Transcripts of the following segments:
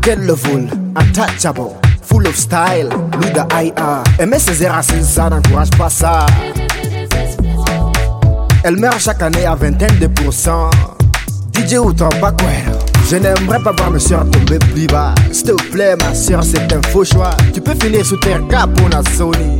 quel level, untouchable, full of style, Luda IA. Aimer ses racines, ça n'encourage pas ça. Elle meurt chaque année à vingtaine de pourcents. DJ ou pas quoi. Je n'aimerais pas voir mes soeurs tomber plus bas. S'il te plaît ma soeur, c'est un faux choix. Tu peux finir sous terre capo na Sony.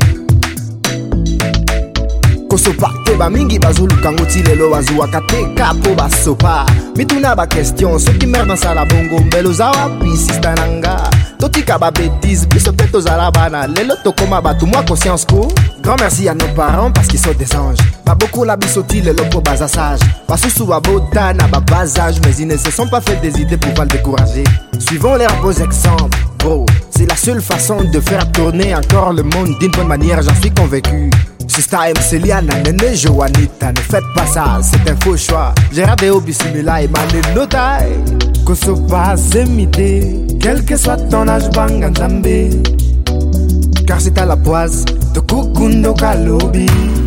Koso parte ba mingi bazulu kangoti lelo wazuwa kate kapo basopa. Mituna ba question, ceux qui meurent dans sala bongo mbelo zawa pisista nanga. Totika ba bêtise, biso peto zalabana. Lelo tokoma batu moi conscience ko. Grand merci à nos parents parce qu'ils sont des anges. Pas beaucoup la bisoti lelo po baza sage. Basusu ba bota na ba basage, mais ils ne se sont pas fait des idées pour pas le décourager. Suivons leurs beaux exemples, bro. C'est la seule façon de faire tourner encore le monde d'une bonne manière, j'en suis convaincu. Sista MC Liana, Nene Joanita, ne faites pas ça, c'est un faux choix. Gérard Deo Bissimila et Mané Notaï. Koso pas imité, quel que soit ton âge, Banganzambe. Car c'est à la poise, de Kukundo Kalobi.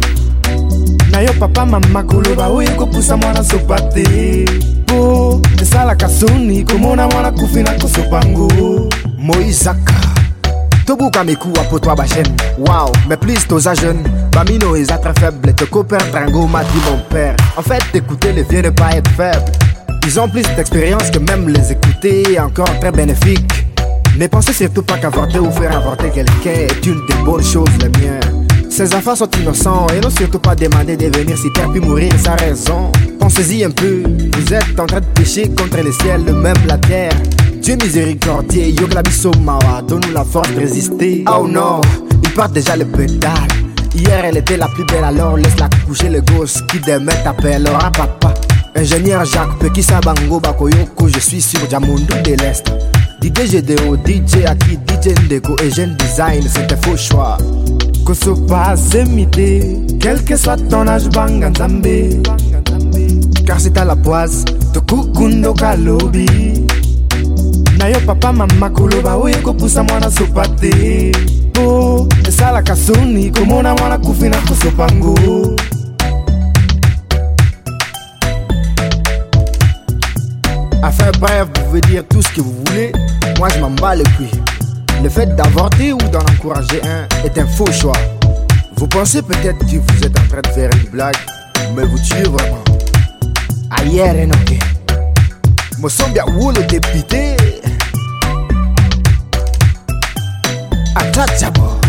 Nayo papa mama koloba, oye ko pusa mwana sopate. Po, esa la kasoni, komona mwana kufina kosopango. Moïsaka. Tobuka mekou apo toi bachen. Wow, mais plus t'os jeunes. Bamino est très faible. Te copain Trango m'a dit mon père. En fait, écouter les vieux ne pas être faible. Ils ont plus d'expérience que même les écouter. Encore très bénéfique. Ne pensez surtout pas qu'avorter ou faire avorter quelqu'un est une des bonnes choses les miennes. Ces enfants sont innocents et n'ont surtout pas demandé de venir s'y taire puis mourir sans raison. Pensez-y un peu. Vous êtes en train de pécher contre le ciel, même la terre. Dieu miséricordieux, yo glabiso mawa, donne-nous la force de résister. Oh non, il part déjà le pédale. Hier elle était la plus belle, alors laisse-la coucher le gosse qui demain t'appellera papa. Ingénieur Jacques Pekisa Bango Bakoyoko, je suis sur Diamundo de l'Est. DJ GDO, DJ Aki, DJ Ndeko et Jeune Design, c'est un faux choix. Koso pas imité, quel que soit ton âge, Banganzambe. Car c'est à la poise, de Kukundo Kalobi. Nayo papa mama koloba oye ko pusa mwana sopate. Po, esa la kasoni komona mwana kufina kosopango. Enfin bref, vous pouvez dire tout ce que vous voulez. Moi je m'en bats les couilles. Le fait d'avorter ou d'en encourager un est un faux choix. Vous pensez peut-être que vous êtes en train de faire une blague, mais vous tuez vraiment. Ailleurs et non. Mosombia wolo dépité. Untouchable.